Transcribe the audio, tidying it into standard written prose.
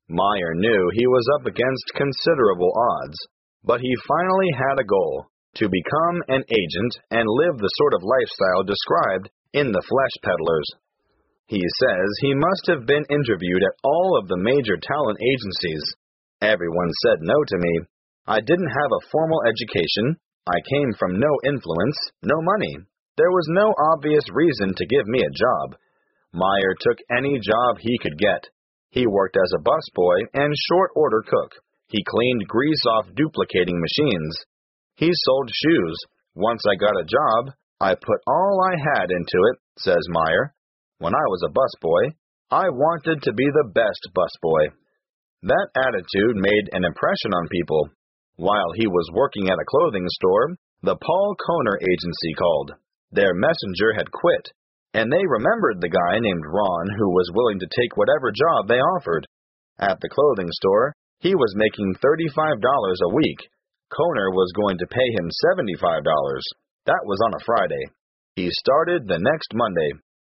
Meyer knew he was up against considerable odds, but he finally had a goal: to become an agent and live the sort of lifestyle described in The Flesh Peddlers. He says he must have been interviewed at all of the major talent agencies. Everyone said no to me. I didn't have a formal education. I came from no influence, no money. There was no obvious reason to give me a job. Meyer took any job he could get. He worked as a busboy and short-order cook. He cleaned grease-off duplicating machines. He sold shoes. Once I got a job, I put all I had into it, says Meyer. When I was a busboy, I wanted to be the best busboy. That attitude made an impression on people. While he was working at a clothing store, the Paul Kohner agency called. Their messenger had quit, and they remembered the guy named Ron who was willing to take whatever job they offered. At the clothing store, he was making $35 a week. Kohner was going to pay him $75. That was on a Friday. He started the next Monday.